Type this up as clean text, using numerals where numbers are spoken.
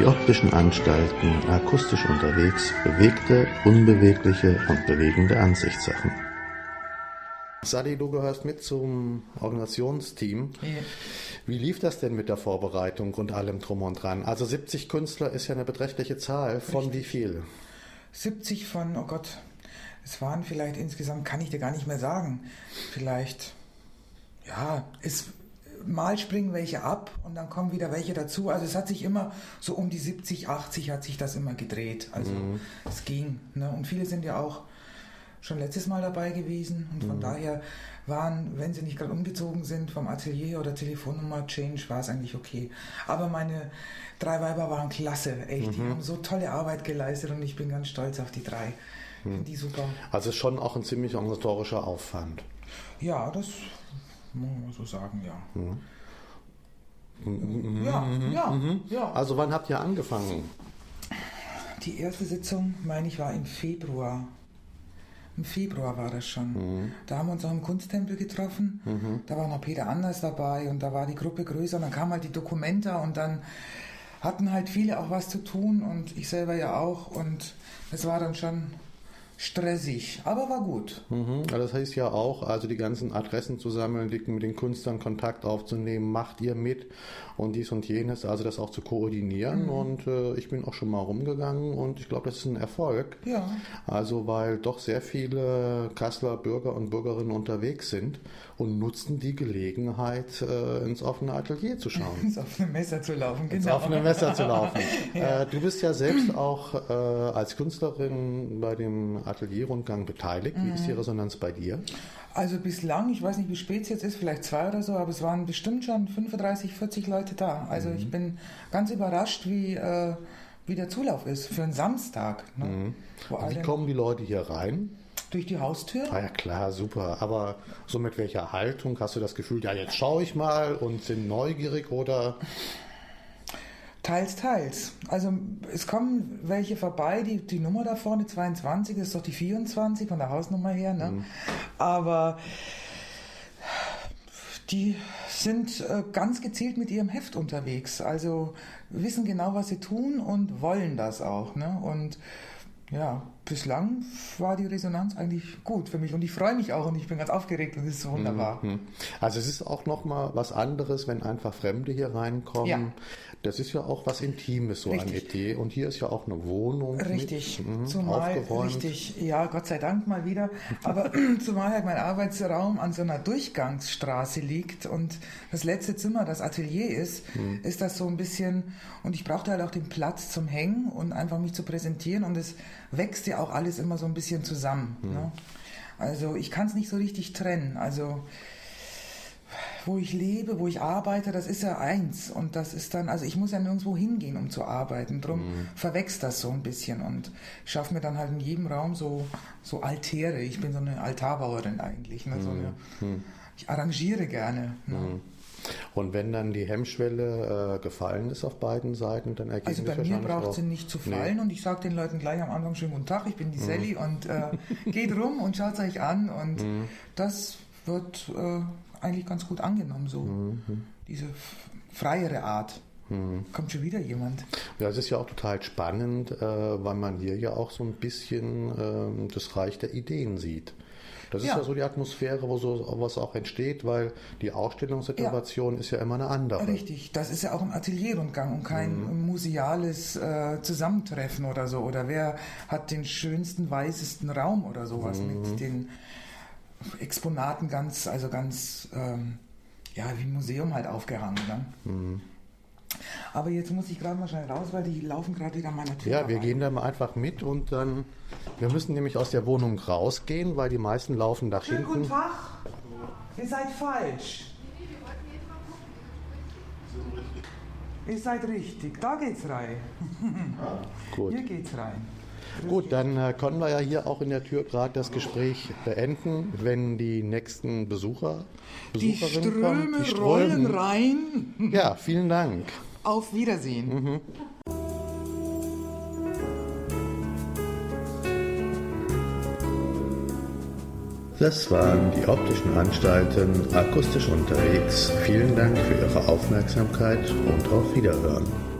optischen Anstalten, akustisch unterwegs, bewegte, unbewegliche und bewegende Ansichtssachen. Sally, du gehörst mit zum Organisationsteam. Ja. Wie lief das denn mit der Vorbereitung und allem drum und dran? Also 70 Künstler ist ja eine beträchtliche Zahl. Von wie viel? 70 von, oh Gott, es waren vielleicht insgesamt, kann ich dir gar nicht mehr sagen, vielleicht, ja, mal springen welche ab und dann kommen wieder welche dazu. Also es hat sich immer so um die 70, 80 hat sich das immer gedreht. Also es ging. Ne? Und viele sind ja auch schon letztes Mal dabei gewesen und von daher waren, wenn sie nicht gerade umgezogen sind vom Atelier oder Telefonnummer Change, war es eigentlich okay. Aber meine 3 Weiber waren klasse, echt. Die haben so tolle Arbeit geleistet und ich bin ganz stolz auf die 3. Finde die super. Also ist schon auch ein ziemlich organisatorischer Aufwand. Ja, das muss man so sagen, ja. Ja. Also wann habt ihr angefangen? Die erste Sitzung, meine ich, war im Februar. Im Februar war das schon. Da haben wir uns auch im Kunsttempel getroffen. Da war noch Peter Anders dabei und da war die Gruppe größer und dann kamen halt die Dokumenta und dann hatten halt viele auch was zu tun und ich selber ja auch und es war dann schon stressig, aber war gut. Das heißt ja auch, also die ganzen Adressen zu sammeln, mit den Künstlern Kontakt aufzunehmen, macht ihr mit und dies und jenes, also das auch zu koordinieren und ich bin auch schon mal rumgegangen und ich glaube, das ist ein Erfolg. Ja. Also weil doch sehr viele Kasseler Bürger und Bürgerinnen unterwegs sind und nutzen die Gelegenheit, ins offene Atelier zu schauen. Ins offene Messer zu laufen, genau. Ins offene Messer zu laufen. Ja. Du bist ja selbst auch als Künstlerin bei dem Atelierrundgang beteiligt. Wie ist die Resonanz bei dir? Also bislang, ich weiß nicht, wie spät es jetzt ist, vielleicht 2 oder so, aber es waren bestimmt schon 35, 40 Leute da. Also ich bin ganz überrascht, wie der Zulauf ist für einen Samstag. Ne? Wie kommen die Leute hier rein? Durch die Haustür. Ah ja klar, super. Aber so mit welcher Haltung? Hast du das Gefühl, ja jetzt schaue ich mal und sind neugierig oder... Teils, teils. Also es kommen welche vorbei, die Nummer da vorne, 22, das ist doch die 24 von der Hausnummer her, ne? Aber die sind ganz gezielt mit ihrem Heft unterwegs, also wissen genau, was sie tun und wollen das auch, ne? Und ja, bislang war die Resonanz eigentlich gut für mich und ich freue mich auch und ich bin ganz aufgeregt und es ist wunderbar. Also es ist auch nochmal was anderes, wenn einfach Fremde hier reinkommen. Ja. Das ist ja auch was Intimes, so Richtig. eine Idee. Und hier ist ja auch eine Wohnung Richtig, mit, zumal, aufgeräumt. richtig, ja, Gott sei Dank mal wieder, aber zumal halt mein Arbeitsraum an so einer Durchgangsstraße liegt und das letzte Zimmer das Atelier ist das so ein bisschen, und ich brauchte halt auch den Platz zum Hängen und einfach mich zu präsentieren und es wächst ja auch alles immer so ein bisschen zusammen. Ne? Also ich kann es nicht so richtig trennen, also wo ich lebe, wo ich arbeite, das ist ja eins und das ist dann, also ich muss ja nirgendwo hingehen, um zu arbeiten, drum verwächst das so ein bisschen und ich schaffe mir dann halt in jedem Raum so Altäre, ich bin so eine Altarbauerin eigentlich, ne? Ich arrangiere gerne. Ne? Und wenn dann die Hemmschwelle gefallen ist auf beiden Seiten, dann ergeben Also bei mir braucht sie nicht zu fallen und ich sage den Leuten gleich am Anfang, schönen guten Tag, ich bin die Sally und geht rum und schaut es euch an und das wird eigentlich ganz gut angenommen, so diese freiere Art. Kommt schon wieder jemand. Ja, es ist ja auch total spannend, weil man hier ja auch so ein bisschen das Reich der Ideen sieht. Das ist ja so die Atmosphäre, wo so was auch entsteht, weil die Ausstellungssituation ist ja immer eine andere. Richtig, das ist ja auch ein Atelierrundgang und kein museales Zusammentreffen oder so. Oder wer hat den schönsten, weißesten Raum oder sowas mit den Exponaten ganz wie ein Museum halt aufgehangen. Ne? Aber jetzt muss ich gerade mal schnell raus, weil die laufen gerade wieder an meiner Tür. Ja, wir gehen da mal einfach mit und dann, wir müssen nämlich aus der Wohnung rausgehen, weil die meisten laufen nach hinten. Guten Tag, ihr seid falsch. Ihr seid richtig, da geht's rein. Gut. Hier geht's rein. Gut, dann können wir ja hier auch in der Tür gerade das Gespräch beenden, wenn die nächsten Besucherinnen kommen. Die Ströme rollen rein. Ja, vielen Dank. Auf Wiedersehen. Das waren die optischen Anstalten akustisch unterwegs. Vielen Dank für Ihre Aufmerksamkeit und auf Wiederhören.